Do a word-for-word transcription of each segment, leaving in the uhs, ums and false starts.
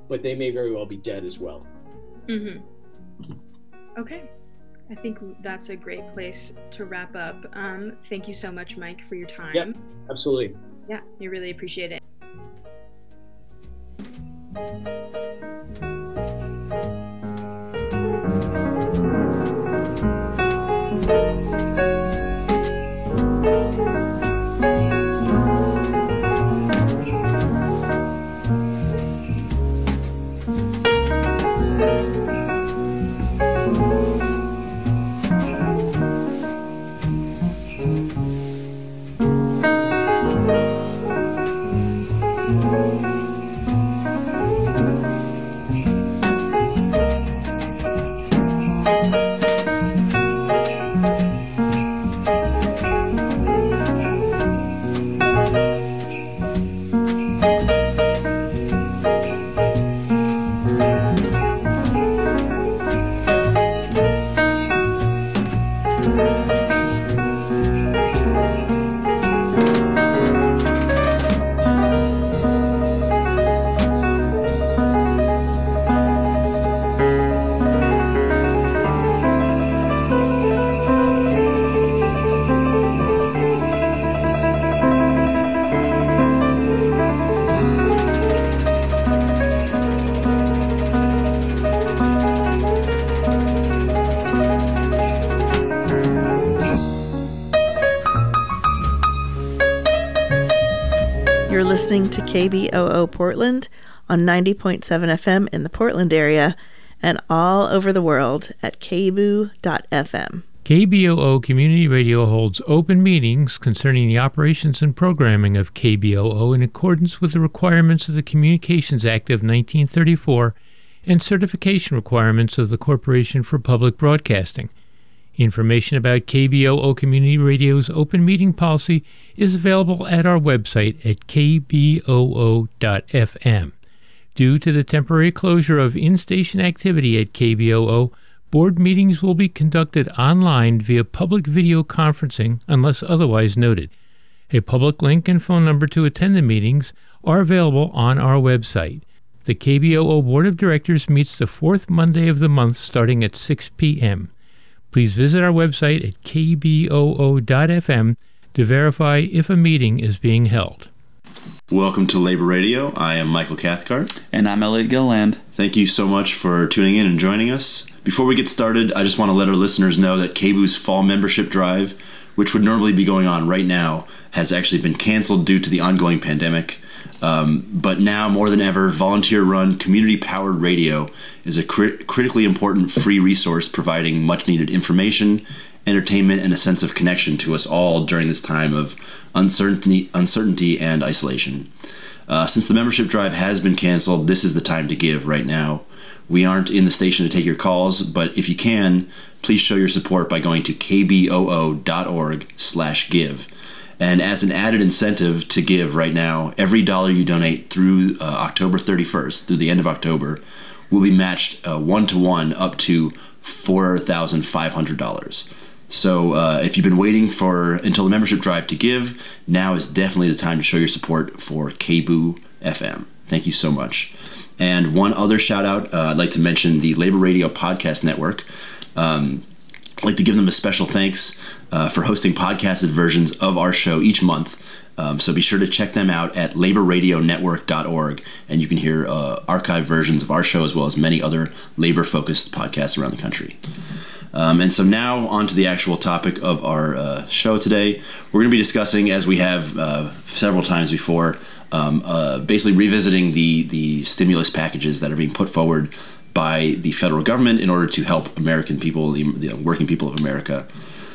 but they may very well be dead as well. Mm-hmm. Okay. I think that's a great place to wrap up. Um, thank you so much, Mike, for your time. Yeah, absolutely. Yeah, we really appreciate it. Listening to K B O O Portland on ninety point seven F M in the Portland area and all over the world at k b o o dot f m. K B O O Community Radio holds open meetings concerning the operations and programming of K B O O in accordance with the requirements of the Communications Act of nineteen thirty-four and certification requirements of the Corporation for Public Broadcasting. Information about K B O O Community Radio's open meeting policy is available at our website at k b o o dot f m. Due to the temporary closure of in-station activity at K B O O, board meetings will be conducted online via public video conferencing unless otherwise noted. A public link and phone number to attend the meetings are available on our website. The K B O O Board of Directors meets the fourth Monday of the month starting at six p.m. Please visit our website at k b o o dot f m to verify if a meeting is being held. Welcome to Labor Radio. I am Michael Cathcart. And I'm Elliot Gilland. Thank you so much for tuning in and joining us. Before we get started, I just want to let our listeners know that K B O O's fall membership drive, which would normally be going on right now, has actually been canceled due to the ongoing pandemic. Um, but now, more than ever, volunteer-run, community-powered radio is a crit- critically important free resource providing much-needed information, entertainment, and a sense of connection to us all during this time of uncertainty, uncertainty and isolation. Uh, since the membership drive has been canceled, this is the time to give right now. We aren't in the station to take your calls, but if you can, please show your support by going to k b o o dot org slash give. And as an added incentive to give right now, every dollar you donate through uh, October thirty-first, through the end of October, will be matched uh, one-to-one up to four thousand five hundred dollars. So uh, if you've been waiting for until the membership drive to give, now is definitely the time to show your support for K B O O F M. Thank you so much. And one other shout out, uh, I'd like to mention the Labor Radio Podcast Network. Um, I'd like to give them a special thanks uh, for hosting podcasted versions of our show each month. Um, so be sure to check them out at labor radio network dot org, and you can hear uh, archived versions of our show as well as many other labor-focused podcasts around the country. Um, and so now on to the actual topic of our uh, show today. We're going to be discussing, as we have uh, several times before, um, uh, basically revisiting the, the stimulus packages that are being put forward by the federal government in order to help American people, the, the working people of America,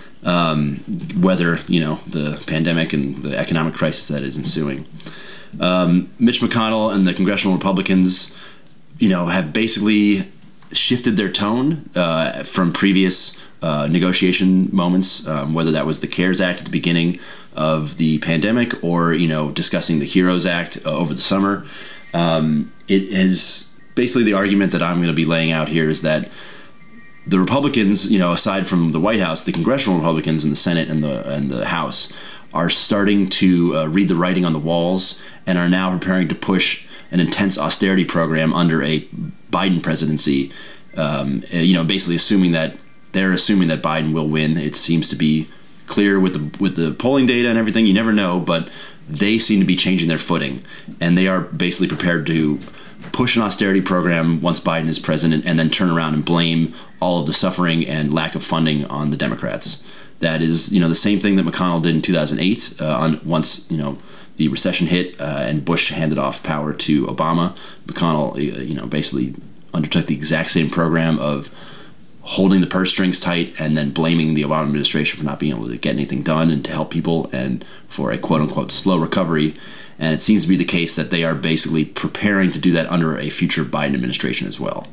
um, weather, you know, the pandemic and the economic crisis that is ensuing. Um, Mitch McConnell and the congressional Republicans, you know, have basically shifted their tone uh, from previous uh, negotiation moments, um, whether that was the CARES Act at the beginning of the pandemic or, you know, discussing the HEROES Act uh, over the summer. Um, it is basically the argument that I'm going to be laying out here is that the Republicans, you know, aside from the White House, the congressional Republicans in the Senate and the and the House are starting to uh, read the writing on the walls and are now preparing to push an intense austerity program under a Biden presidency. Um, you know, basically assuming that they're assuming that Biden will win. It seems to be clear with the with the polling data and everything. You never know, but they seem to be changing their footing, and they are basically prepared to push an austerity program once Biden is president, and then turn around and blame all of the suffering and lack of funding on the Democrats. That is, you know, the same thing that McConnell did in two thousand eight. Uh, on once, you know, the recession hit uh, and Bush handed off power to Obama, McConnell, uh, you know, basically undertook the exact same program of holding the purse strings tight and then blaming the Obama administration for not being able to get anything done and to help people and for a quote-unquote slow recovery. And it seems to be the case that they are basically preparing to do that under a future Biden administration as well.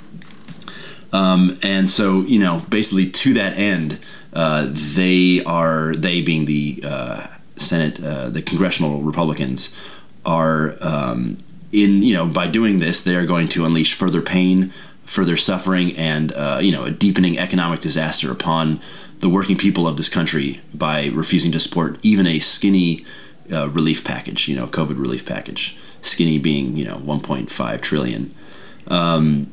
Um, and so, you know, basically to that end, uh, they are, they being the uh, Senate, uh, the congressional Republicans, are um, in, you know, by doing this, they are going to unleash further pain, further suffering, and, uh, you know, a deepening economic disaster upon the working people of this country by refusing to support even a skinny uh, relief package, you know, COVID relief package. Skinny being, you know, one point five trillion. Um,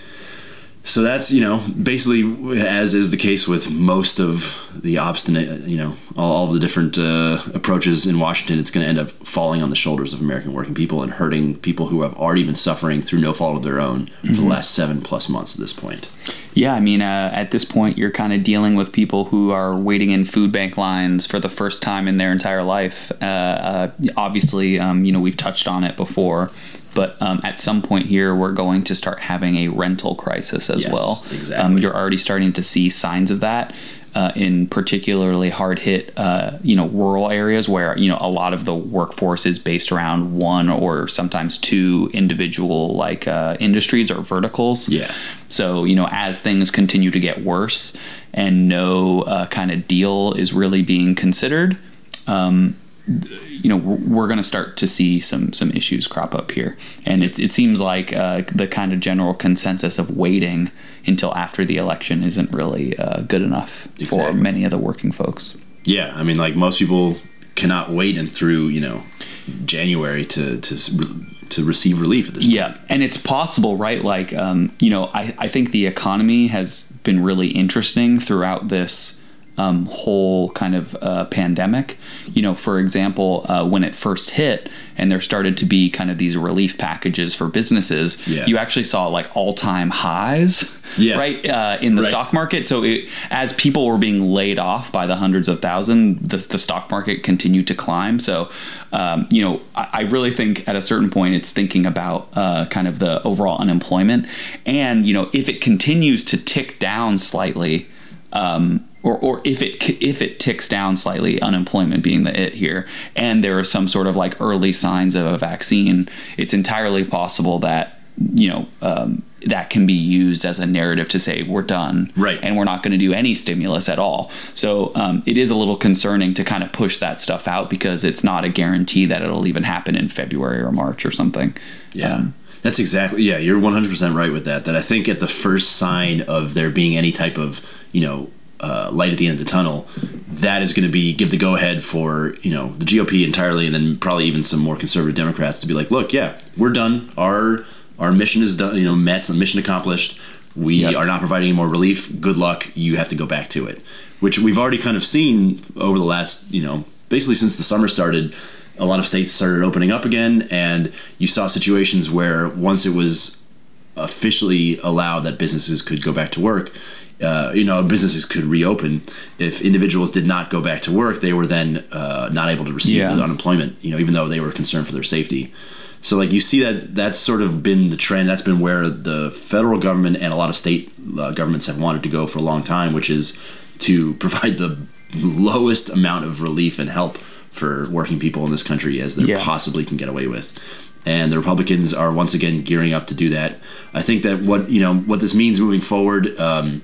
so that's, you know, basically, as is the case with most of the obstinate, you know, all, all of the different uh, approaches in Washington, it's going to end up falling on the shoulders of American working people and hurting people who have already been suffering through no fault of their own mm-hmm. for the last seven plus months at this point. Yeah, I mean, uh, at this point, you're kind of dealing with people who are waiting in food bank lines for the first time in their entire life. Uh, uh, obviously, um, you know, we've touched on it before. But um, at some point here, we're going to start having a rental crisis as yes, well. Exactly. Um, you're already starting to see signs of that uh, in particularly hard hit, uh, you know, rural areas where, you know, a lot of the workforce is based around one or sometimes two individual like uh, industries or verticals. Yeah. So, you know, as things continue to get worse and no uh, kind of deal is really being considered, um, you know, we're going to start to see some some issues crop up here. And it, it seems like uh, the kind of general consensus of waiting until after the election isn't really uh, good enough exactly. for many of the working folks. Yeah, I mean, like most people cannot wait and through, you know, January to to to receive relief at this point. Yeah, and it's possible, right? Like, um, you know, I, I think the economy has been really interesting throughout this Um, whole kind of uh, pandemic. You know, for example, uh, when it first hit and there started to be kind of these relief packages for businesses, yeah. you actually saw like all-time highs, yeah. right, uh, in the right. stock market. So it, as people were being laid off by the hundreds of thousands, the, the stock market continued to climb. So, um, you know, I, I really think at a certain point it's thinking about uh, kind of the overall unemployment. And, you know, if it continues to tick down slightly, um, Or, or if it if it ticks down slightly, unemployment being the it here, and there are some sort of like early signs of a vaccine, it's entirely possible that, you know, um, that can be used as a narrative to say we're done, right, and we're not going to do any stimulus at all. So um, it is a little concerning to kind of push that stuff out because it's not a guarantee that it'll even happen in February or March or something. Yeah. Um, That's exactly, yeah, you're one hundred percent right with that. That I think at the first sign of there being any type of, you know, Uh, light at the end of the tunnel, that is going to be give the go-ahead for, you know, the G O P entirely, and then probably even some more conservative Democrats to be like, look, yeah, we're done. Our our mission is done, you know, met, the mission accomplished. We yep. are not providing any more relief. Good luck. You have to go back to it, which we've already kind of seen over the last, you know, basically since the summer started. A lot of states started opening up again, and you saw situations where once it was officially allowed that businesses could go back to work, Uh, you know, businesses could reopen. If individuals did not go back to work, they were then uh, not able to receive yeah. the unemployment, you know, even though they were concerned for their safety. So, like, you see that that's sort of been the trend. That's been where the federal government and a lot of state uh, governments have wanted to go for a long time, which is to provide the lowest amount of relief and help for working people in this country as they yeah. possibly can get away with. And the Republicans are once again gearing up to do that. I think that what, you know, what this means moving forward, um,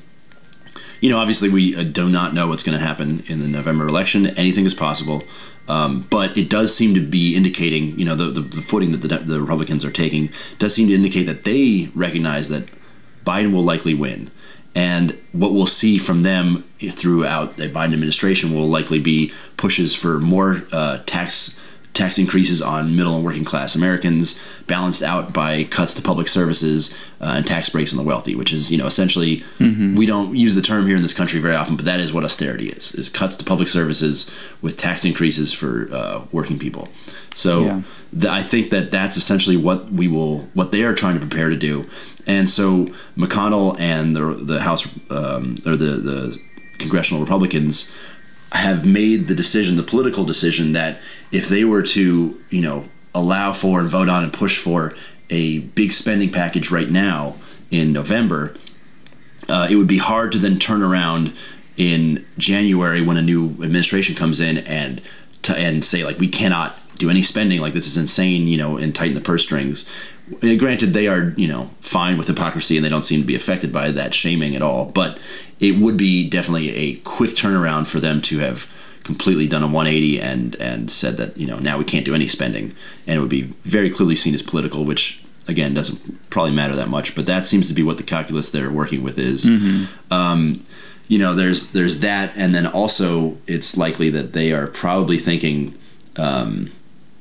you know, obviously we uh, do not know what's going to happen in the November election. Anything is possible. Um, but it does seem to be indicating, you know, the, the, the footing that the, the Republicans are taking does seem to indicate that they recognize that Biden will likely win. And what we'll see from them throughout the Biden administration will likely be pushes for more uh, tax tax increases on middle and working class Americans, balanced out by cuts to public services uh, and tax breaks on the wealthy, which is, you know, essentially, mm-hmm. we don't use the term here in this country very often, but that is what austerity is, is cuts to public services with tax increases for uh, working people. So yeah. the, I think that that's essentially what we will, what they are trying to prepare to do. And so McConnell and the the House um, or the, the congressional Republicans have made the decision, the political decision, that if they were to, you know, allow for and vote on and push for a big spending package right now in November, uh, it would be hard to then turn around in January when a new administration comes in and to, and say, like, we cannot do any spending, like this is insane, you know, and tighten the purse strings. Granted, they are, you know, fine with hypocrisy and they don't seem to be affected by that shaming at all. But it would be definitely a quick turnaround for them to have completely done a one eighty and, and said that, you know, now we can't do any spending. And it would be very clearly seen as political, which, again, doesn't probably matter that much. But that seems to be what the calculus they're working with is. Mm-hmm. Um, you know, there's there's that. And then also it's likely that they are probably thinking... Um,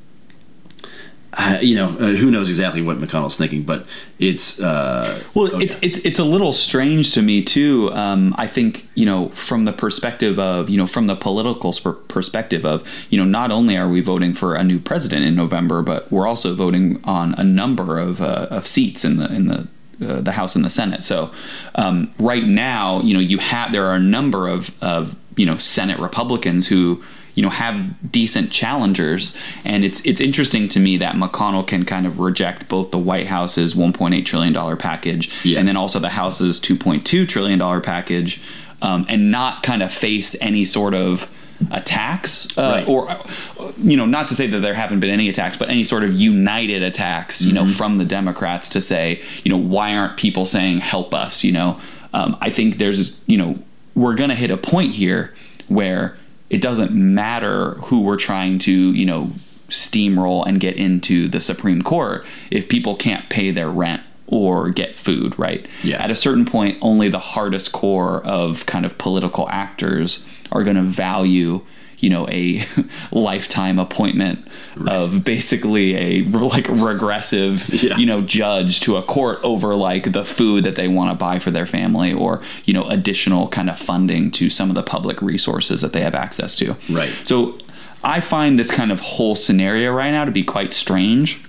Uh, you know, uh, who knows exactly what McConnell's thinking, but it's uh, well, oh, it's yeah. it's it's a little strange to me too. Um, I think, you know, from the perspective of, you know, from the political sp- perspective of, you know, not only are we voting for a new president in November, but we're also voting on a number of uh, of seats in the in the uh, the House and the Senate. So um, right now, you know, you have there are a number of of you know Senate Republicans who, you know, have decent challengers. And it's it's interesting to me that McConnell can kind of reject both the White House's one point eight trillion dollars package yeah. and then also the House's two point two trillion dollars package um, and not kind of face any sort of attacks uh, right. or, you know, not to say that there haven't been any attacks, but any sort of united attacks, you mm-hmm. know, from the Democrats to say, you know, why aren't people saying help us? You know, um, I think there's, you know, we're going to hit a point here where it doesn't matter who we're trying to, you know, steamroll and get into the Supreme Court if people can't pay their rent or get food, right? Yeah. At a certain point, only the hardest core of kind of political actors are going to value, you know, a lifetime appointment right. of basically a like regressive, yeah. you know, judge to a court over like the food that they want to buy for their family or, you know, additional kind of funding to some of the public resources that they have access to. Right. So I find this kind of whole scenario right now to be quite strange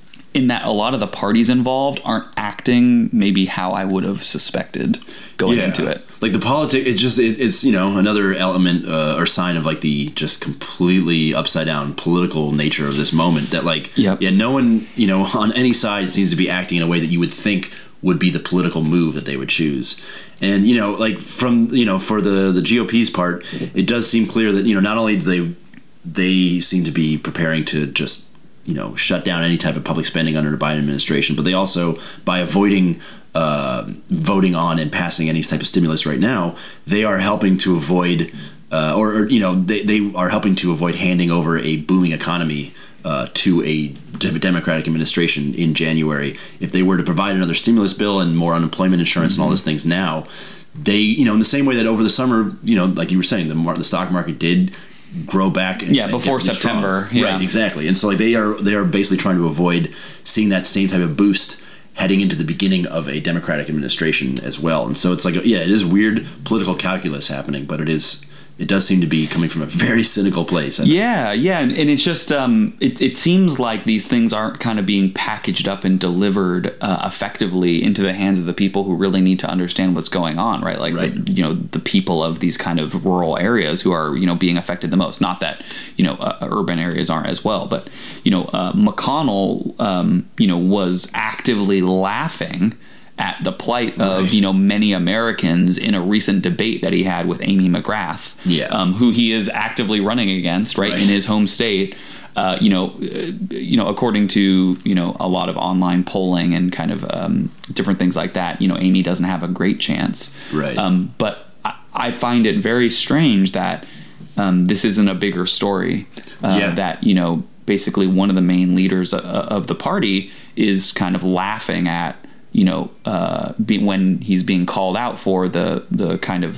in that a lot of the parties involved aren't acting maybe how I would have suspected going yeah. into it. Like the politics, it just it, it's, you know, another element uh, or sign of like the just completely upside down political nature of this moment that like, yep. yeah, no one, you know, on any side seems to be acting in a way that you would think would be the political move that they would choose. And, you know, like from, you know, for the, the G O P's part, it does seem clear that, you know, not only do they, they seem to be preparing to just, you know, shut down any type of public spending under the Biden administration, but they also, by avoiding uh, voting on and passing any type of stimulus right now, they are helping to avoid, uh, or, or, you know, they, they are helping to avoid handing over a booming economy uh, to a Democratic administration in January. If they were to provide another stimulus bill and more unemployment insurance mm-hmm. and all those things now, they, you know, in the same way that over the summer, you know, like you were saying, the, mar- the stock market did grow back and, yeah before and September yeah. right exactly and so like they are they are basically trying to avoid seeing that same type of boost heading into the beginning of a Democratic administration as well. And so it's like, yeah, it is weird political calculus happening, but it is it does seem to be coming from a very cynical place. Yeah, yeah, and, and it's just um, it, it seems like these things aren't kind of being packaged up and delivered uh, effectively into the hands of the people who really need to understand what's going on, right? Like, right. The, you know, the people of these kind of rural areas who are, you know, being affected the most. Not that, you know, uh, urban areas aren't as well, but, you know, uh, McConnell, um, you know, was actively laughing at the plight of, right. you know, many Americans in a recent debate that he had with Amy McGrath, yeah. um, who he is actively running against, right, right. in his home state. Uh, you know, uh, you know, according to, you know, a lot of online polling and kind of um, different things like that, you know, Amy doesn't have a great chance. Right. Um, but I, I find it very strange that um, this isn't a bigger story. Uh, yeah. That, you know, basically one of the main leaders of, of the party is kind of laughing at, you know, uh, be, when he's being called out for the the kind of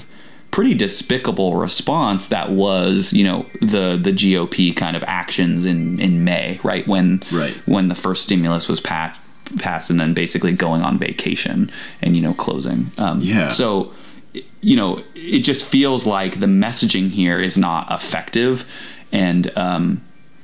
pretty despicable response that was, you know, the the G O P kind of actions in, in May, right? When right. when the first stimulus was passed, passed and then basically going on vacation and, you know, closing. Um, yeah. So, you know, it just feels like the messaging here is not effective. And um,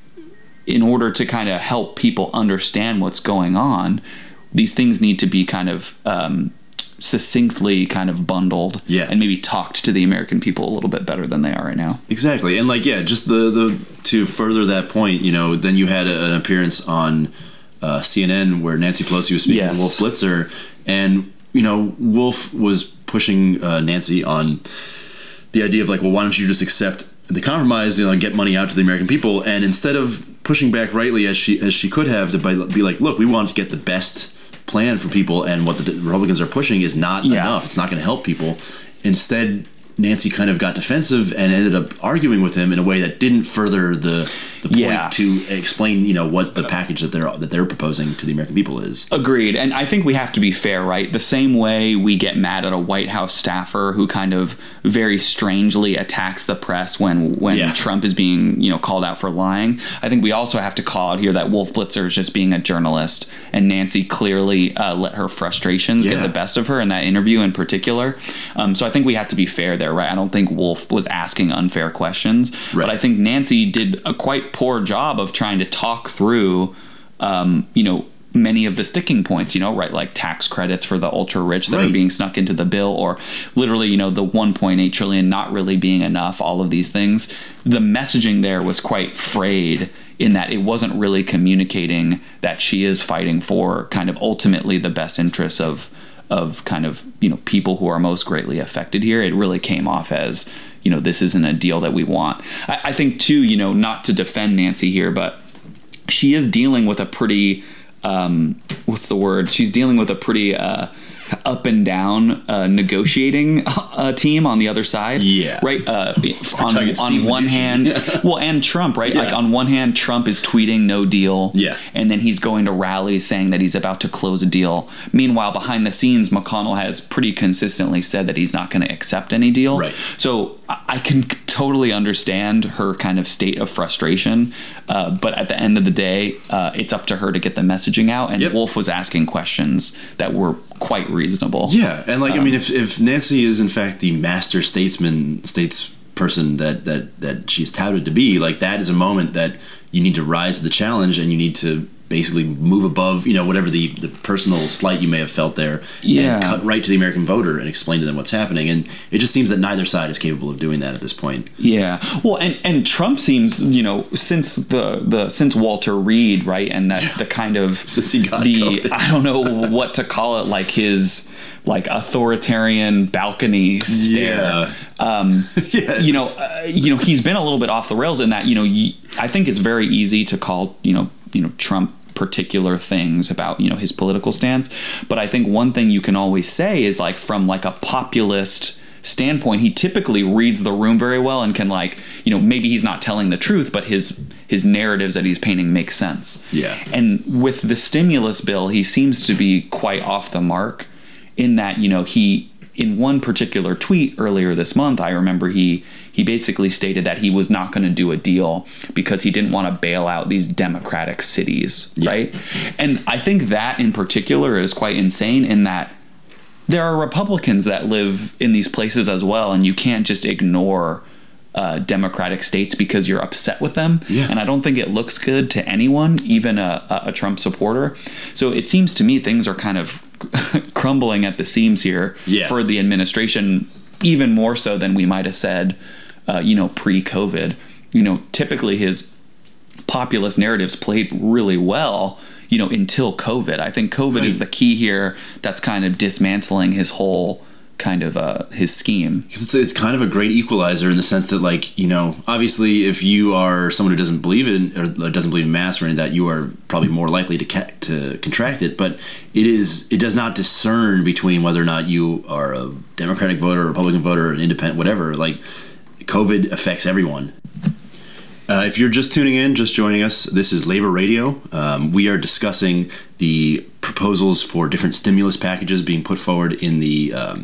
in order to kind of help people understand what's going on, these things need to be kind of um, succinctly kind of bundled yeah. and maybe talked to the American people a little bit better than they are right now. Exactly. And like, yeah, just the, the to further that point, you know, then you had a, an appearance on uh, C N N where Nancy Pelosi was speaking yes. to Wolf Blitzer, and, you know, Wolf was pushing uh, Nancy on the idea of like, well, why don't you just accept the compromise, you know, and get money out to the American people? And instead of pushing back rightly as she as she could have to be like, look, we want to get the best plan for people, and what the Republicans are pushing is not yeah. enough. It's not going to help people. Instead, Nancy kind of got defensive and ended up arguing with him in a way that didn't further the, the point yeah. to explain, you know, what the package that they're that they're proposing to the American people is. Agreed. And I think we have to be fair, right? The same way we get mad at a White House staffer who kind of very strangely attacks the press when when yeah. Trump is being, you know, called out for lying. I think we also have to call out here that Wolf Blitzer is just being a journalist, and Nancy clearly uh, let her frustrations yeah. get the best of her in that interview in particular. Um, so I think we have to be fair there. Right, I don't think Wolf was asking unfair questions, right. but I think Nancy did a quite poor job of trying to talk through, um, you know, many of the sticking points, you know, right, like tax credits for the ultra rich that right. are being snuck into the bill, or literally, you know, the one point eight trillion not really being enough. All of these things, the messaging there was quite frayed in that it wasn't really communicating that she is fighting for kind of ultimately the best interests of. of kind of, you know, people who are most greatly affected here. It really came off as, you know, this isn't a deal that we want. I, I think too, you know, not to defend Nancy here, but she is dealing with a pretty, um, what's the word? She's dealing with a pretty, uh, up and down uh, negotiating uh, team on the other side. Yeah. Right. Uh, on on one hand, well, and Trump, right? Yeah. Like on one hand, Trump is tweeting no deal. Yeah. And then he's going to rallies saying that he's about to close a deal. Meanwhile, behind the scenes, McConnell has pretty consistently said that he's not going to accept any deal. Right. So I can totally understand her kind of state of frustration. Uh, but at the end of the day, uh, it's up to her to get the messaging out. And yep. Wolf was asking questions that were quite reasonable. Yeah, and like um, I mean, if if Nancy is in fact the master statesman, statesperson that that that she's touted to be, like that is a moment that you need to rise to the challenge, and you need to basically move above, you know, whatever the, the personal slight you may have felt there, yeah. and cut right to the American voter and explain to them what's happening. And it just seems that neither side is capable of doing that at this point. Yeah. Well, and, and Trump seems, you know, since the, the since Walter Reed, right, and that the kind of since he got the COVID. I don't know what to call it, like his like authoritarian balcony stare. Yeah. Um, yes. You know, uh, you know, he's been a little bit off the rails in that. You know, y- I think it's very easy to call, you know, you know, Trump particular things about, you know, his political stance. But I think one thing you can always say is like from like a populist standpoint, he typically reads the room very well and can like, you know, maybe he's not telling the truth, but his his narratives that he's painting make sense. Yeah. And with the stimulus bill, he seems to be quite off the mark in that, you know, he in one particular tweet earlier this month, I remember he he basically stated that he was not going to do a deal because he didn't want to bail out these democratic cities, yeah. right? And I think that in particular is quite insane in that there are Republicans that live in these places as well, and you can't just ignore uh, democratic states because you're upset with them. Yeah. And I don't think it looks good to anyone, even a, a Trump supporter. So it seems to me things are kind of crumbling at the seams here yeah. for the administration, even more so than we might have said, uh, you know, pre-COVID. You know, typically his populist narratives played really well, you know, until COVID. I think COVID right. is the key here that's kind of dismantling his whole kind of uh, his scheme. Because it's, it's kind of a great equalizer in the sense that, like, you know, obviously if you are someone who doesn't believe in or doesn't believe in masks or any of that, you are probably more likely to ca- to contract it. But it is it does not discern between whether or not you are a Democratic voter, a Republican voter, an independent, whatever. Like, COVID affects everyone. Uh, if you're just tuning in, just joining us, this is Labor Radio. Um, we are discussing the proposals for different stimulus packages being put forward in the um,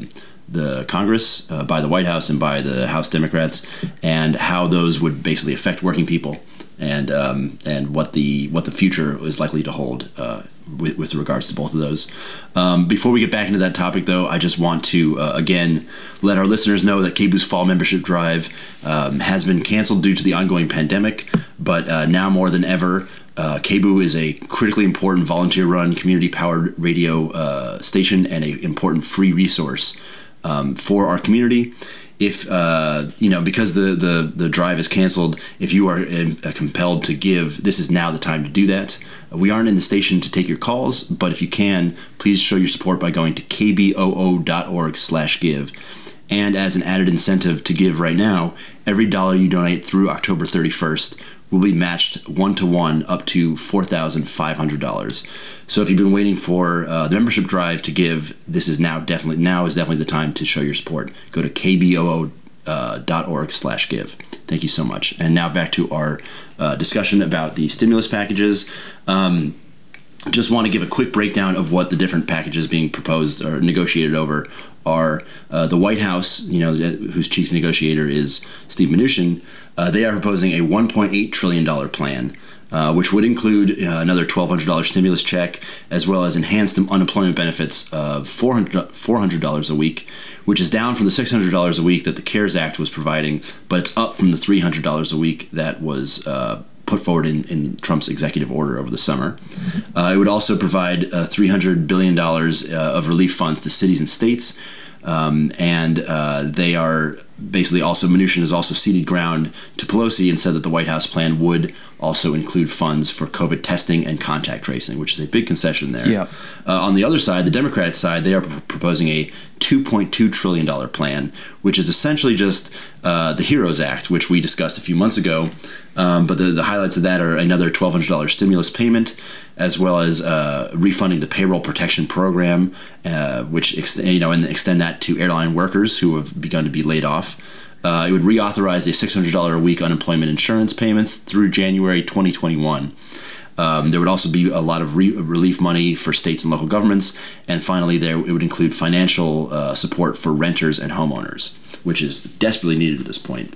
the Congress, uh, by the White House, and by the House Democrats, and how those would basically affect working people, and um, and what the what the future is likely to hold uh, with, with regards to both of those. Um, before we get back into that topic, though, I just want to uh, again let our listeners know that K B O's fall membership drive um, has been canceled due to the ongoing pandemic, but uh, now more than ever, Uh, K B O is a critically important volunteer-run, community-powered radio uh, station and an important free resource um, for our community. If uh, you know, because the, the the drive is canceled, if you are uh, compelled to give, this is now the time to do that. We aren't in the station to take your calls, but if you can, please show your support by going to k b o o dot org slash give. And as an added incentive to give right now, every dollar you donate through October thirty-first will be matched one-to-one up to four thousand five hundred dollars. So if you've been waiting for uh, the membership drive to give, this is now definitely now is definitely the time to show your support. Go to k b o o dot org slash give. Thank you so much. And now back to our uh, discussion about the stimulus packages. Um, just want to give a quick breakdown of what the different packages being proposed or negotiated over are. Uh, the White House, you know, whose chief negotiator is Steve Mnuchin, uh, they are proposing a one point eight trillion dollars plan, uh, which would include uh, another twelve hundred dollars stimulus check, as well as enhanced unemployment benefits of four hundred dollars a week, which is down from the six hundred dollars a week that the CARES Act was providing, but it's up from the three hundred dollars a week that was uh, put forward in, in Trump's executive order over the summer. Uh, it would also provide uh, three hundred billion dollars uh, of relief funds to cities and states, um, and uh, they are basically also, Mnuchin has also ceded ground to Pelosi and said that the White House plan would also include funds for COVID testing and contact tracing, which is a big concession there. Yeah. Uh, on the other side, the Democratic side, they are pr- proposing a two point two trillion dollars plan, which is essentially just uh, the HEROES Act, which we discussed a few months ago. Um, but the, the highlights of that are another twelve hundred dollars stimulus payment, as well as uh, refunding the payroll protection program, uh, which ex- you know, and extend that to airline workers who have begun to be laid off. Uh, it would reauthorize the six hundred dollars a week unemployment insurance payments through January twenty twenty-one. Um, there would also be a lot of re- relief money for states and local governments. And finally, there it would include financial uh, support for renters and homeowners, which is desperately needed at this point.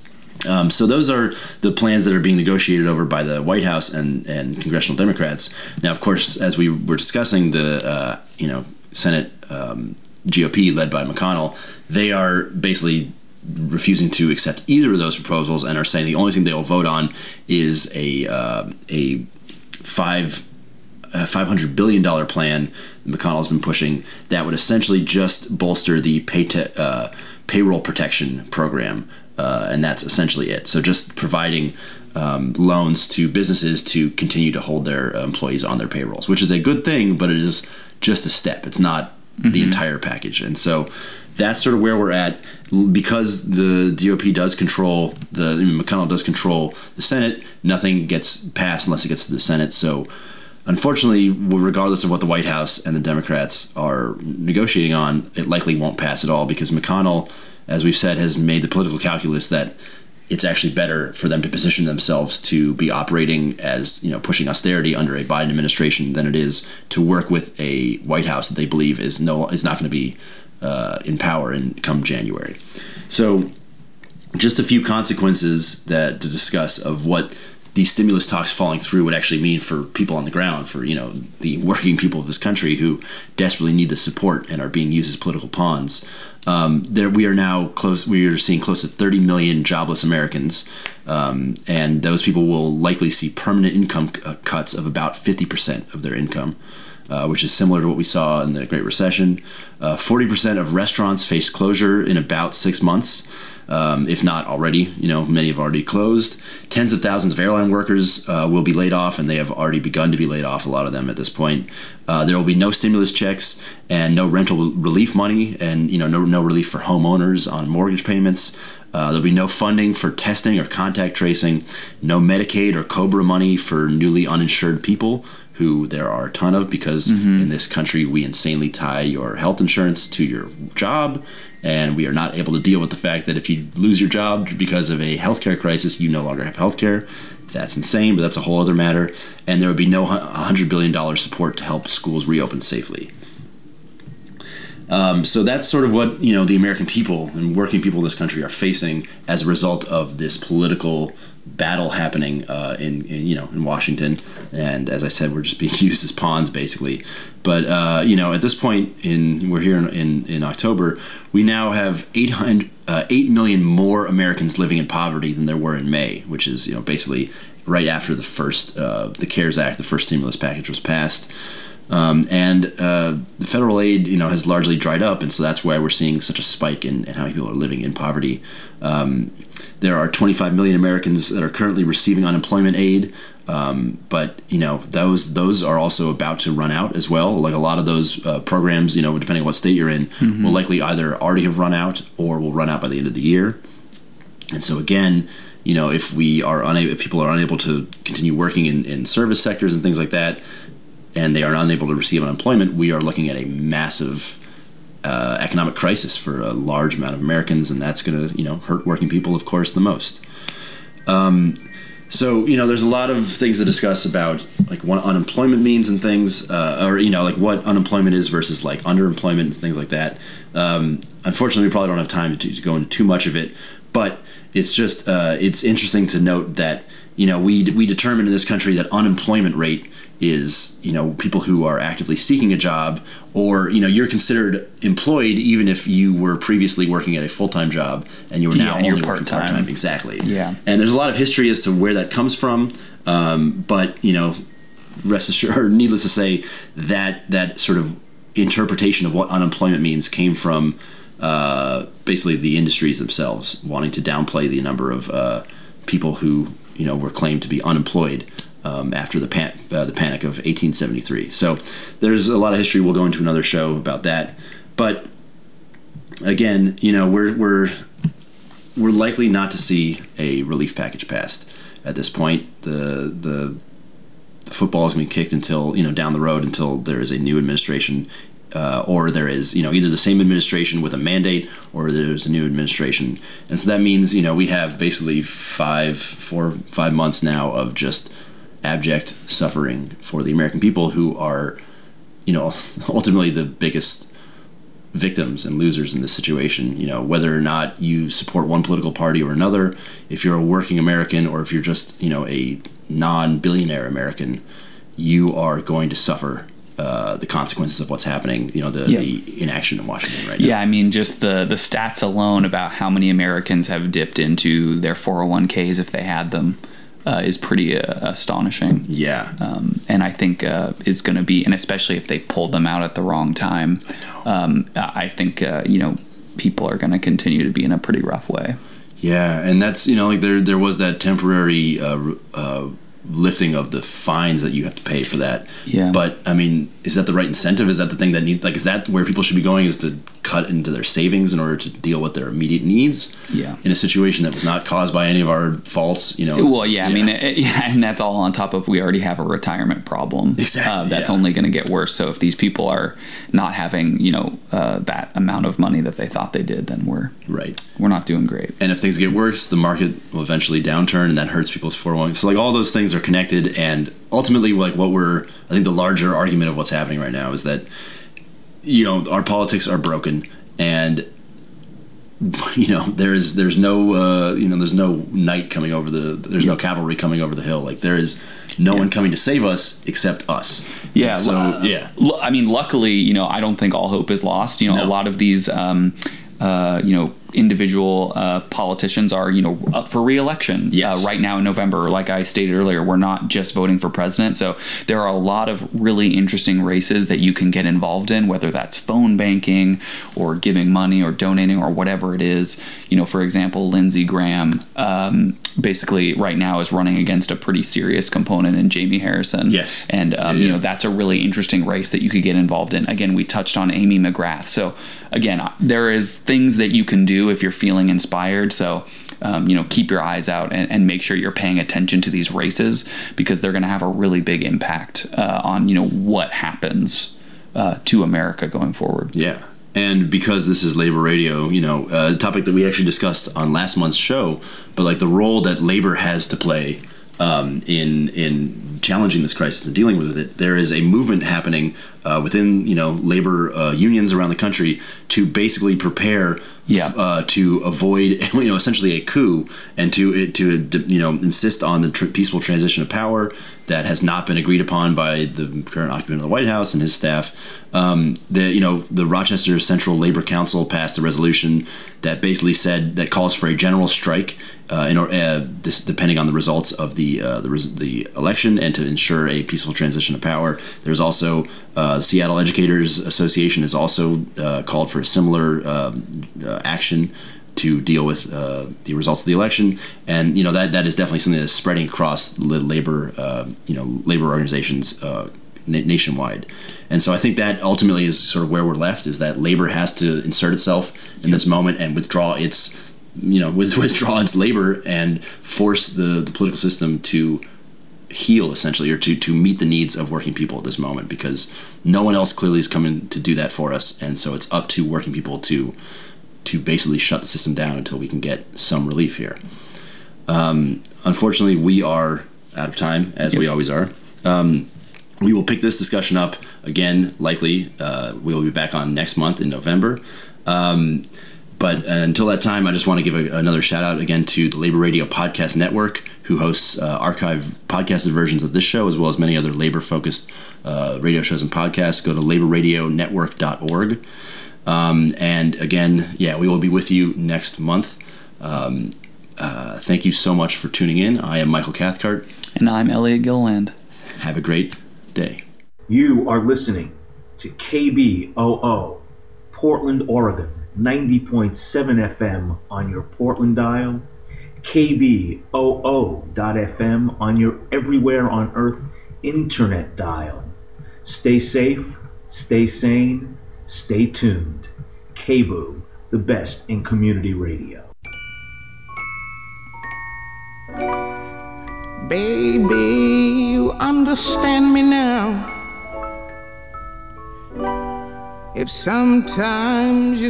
Um, so those are the plans that are being negotiated over by the White House and, and congressional Democrats. Now, of course, as we were discussing, the uh, you know Senate um, G O P led by McConnell, they are basically refusing to accept either of those proposals and are saying the only thing they will vote on is a uh, a five uh, five hundred billion dollars plan McConnell's been pushing that would essentially just bolster the pay te- uh, payroll protection program. Uh, and that's essentially it. So just providing um, loans to businesses to continue to hold their employees on their payrolls, which is a good thing, but it is just a step. It's not mm-hmm. the entire package. And so that's sort of where we're at. Because the G O P does control, the I mean, McConnell does control the Senate, nothing gets passed unless it gets to the Senate. So unfortunately, regardless of what the White House and the Democrats are negotiating on, it likely won't pass at all because McConnell, as we've said, has made the political calculus that it's actually better for them to position themselves to be operating as, you know, pushing austerity under a Biden administration than it is to work with a White House that they believe is no is not going to be uh, in power in come January. So just a few consequences that to discuss of what these stimulus talks falling through would actually mean for people on the ground, for, you know, the working people of this country who desperately need the support and are being used as political pawns. Um, there, we are now close. We are seeing close to thirty million jobless Americans, um, and those people will likely see permanent income c- uh, cuts of about fifty percent of their income, uh, which is similar to what we saw in the Great Recession. Uh, forty percent of restaurants face closure in about six months. Um, if not already, you know, many have already closed. Tens of thousands of airline workers uh, will be laid off, and they have already begun to be laid off, a lot of them at this point. Uh, there will be no stimulus checks and no rental relief money, and, you know, no, no relief for homeowners on mortgage payments. Uh, there'll be no funding for testing or contact tracing, no Medicaid or COBRA money for newly uninsured people, who there are a ton of, because mm-hmm. in this country we insanely tie your health insurance to your job, and we are not able to deal with the fact that if you lose your job because of a healthcare crisis, you no longer have healthcare. That's insane, but that's a whole other matter. And there would be no one hundred billion dollars support to help schools reopen safely. Um, so that's sort of what, you know, the American people and working people in this country are facing as a result of this political battle happening uh, in, in, you know, in Washington. And as I said, we're just being used as pawns, basically. But, uh, you know, at this point, in we're here in, in, in October, we now have eight hundred, uh, eight million more Americans living in poverty than there were in May, which is, you know, basically right after the first, uh, the CARES Act, the first stimulus package was passed. Um, and uh, the federal aid, you know, has largely dried up, and so that's why we're seeing such a spike in, in how many people are living in poverty. Um, there are twenty-five million Americans that are currently receiving unemployment aid, um, but you know those those are also about to run out as well. Like a lot of those uh, programs, you know, depending on what state you're in, mm-hmm. will likely either already have run out or will run out by the end of the year. And so again, you know, if we are unable, if people are unable to continue working in, in service sectors and things like that, and they are unable to receive unemployment, we are looking at a massive uh, economic crisis for a large amount of Americans, and that's going to, you know, hurt working people, of course, the most. Um, so, you know, there's a lot of things to discuss about, like, what unemployment means and things, uh, or, you know, like, what unemployment is versus, like, underemployment and things like that. Um, unfortunately, we probably don't have time to, to go into too much of it, but it's just, uh, it's interesting to note that, you know, we we determine in this country that unemployment rate is, you know, people who are actively seeking a job, or, you know, you're considered employed even if you were previously working at a full-time job and you are now yeah, only part-time. working part-time. Exactly. Yeah. And there's a lot of history as to where that comes from, um, but, you know, rest assured, or needless to say, that that sort of interpretation of what unemployment means came from uh, basically the industries themselves wanting to downplay the number of uh, people who, you know, were claimed to be unemployed Um, after the pan- uh, the panic of eighteen seventy-three. So there's a lot of history. We'll go into another show about that. But again, you know, we're we're we're likely not to see a relief package passed at this point. The the, the football is going to be kicked until, you know, down the road until there is a new administration, uh, or there is, you know, either the same administration with a mandate or there's a new administration. And so that means, you know, we have basically five, four, five months now of just abject suffering for the American people, who are, you know, ultimately the biggest victims and losers in this situation. You know, whether or not you support one political party or another, if you're a working American or if you're just, you know, a non-billionaire American, you are going to suffer uh, the consequences of what's happening, you know, the, yeah. the inaction in Washington right now. Yeah, I mean, just the, the stats alone about how many Americans have dipped into their four oh one k's if they had them Uh, is pretty uh, astonishing. Yeah. Um, and I think uh, is going to be, and especially if they pulled them out at the wrong time, I know. Um, I think, uh, you know, people are going to continue to be in a pretty rough way. Yeah, and that's, you know, like there there was that temporary uh, uh, lifting of the fines that you have to pay for that. Yeah. But, I mean, is that the right incentive? Is that the thing that need, like, is that where people should be going, is to cut into their savings in order to deal with their immediate needs? Yeah. In a situation that was not caused by any of our faults, you know? Well, yeah, yeah. I mean, it, yeah, and that's all on top of, we already have a retirement problem. Exactly. Uh, that's yeah. only going to get worse. So if these people are not having, you know, uh, that amount of money that they thought they did, then we're right. We're not doing great. And if things get worse, the market will eventually downturn, and that hurts people's four oh one. So, like, all those things are connected, and ultimately, like, what we're, I think the larger argument of what's happening right now is that, you know, our politics are broken, and, you know, there's there's no uh, you know there's no knight coming over the there's no cavalry coming over the hill. Like, there is no yeah. one coming to save us except us. Yeah. So uh, yeah. I mean, luckily, you know, I don't think all hope is lost. You know, No. a lot of these, um, uh, you know, individual uh, politicians are, you know, up for re-election yes. uh, right now in November. Like I stated earlier, we're not just voting for president. So there are a lot of really interesting races that you can get involved in, whether that's phone banking or giving money or donating or whatever it is. You know, for example, Lindsey Graham um, basically right now is running against a pretty serious component in Jamie Harrison. Yes. And, um, yeah. you know, that's a really interesting race that you could get involved in. Again, we touched on Amy McGrath. So again, there is things that you can do if you're feeling inspired. So, um, you know, keep your eyes out and, and make sure you're paying attention to these races, because they're going to have a really big impact uh, on, you know, what happens uh, to America going forward. Yeah. And because this is labor radio, you know, a topic that we actually discussed on last month's show, but like the role that labor has to play um, in in challenging this crisis and dealing with it, there is a movement happening uh, within you know labor uh, unions around the country to basically prepare yeah. uh, to avoid you know essentially a coup and to to you know insist on the tr- peaceful transition of power that has not been agreed upon by the current occupant of the White House and his staff. Um, the you know the Rochester Central Labor Council passed a resolution that basically said that calls for a general strike uh, in or uh, this, depending on the results of the uh, the res- the election and to ensure a peaceful transition of power. There's also uh, Seattle Educators Association has also uh, called for a similar uh, uh, action to deal with uh, the results of the election, and you know that that is definitely something that's spreading across labor, uh, you know, labor organizations uh, na- nationwide. And so I think that ultimately is sort of where we're left: is that labor has to insert itself in this moment and withdraw its, you know, withdraw its labor and force the, the political system to heal essentially, or to to meet the needs of working people at this moment, because no one else clearly is coming to do that for us, and so it's up to working people to. to basically shut the system down until we can get some relief here. Um, unfortunately, we are out of time, as yep. we always are. Um, we will pick this discussion up again, likely. Uh, we will be back on next month in November. Um, but uh, until that time, I just want to give a, another shout out again to the Labor Radio Podcast Network, who hosts uh, archived podcasted versions of this show, as well as many other labor-focused uh, radio shows and podcasts. Go to labor radio network dot org. Um, and again, yeah, we will be with you next month. Um, uh, thank you so much for tuning in. I am Michael Cathcart. And I'm Elliot Gilliland. Have a great day. You are listening to K B O O, Portland, Oregon, ninety point seven F M on your Portland dial, K B O O dot F M on your everywhere on earth internet dial. Stay safe, stay sane, stay tuned. K B O O, the best in community radio. Baby, you understand me now. If sometimes you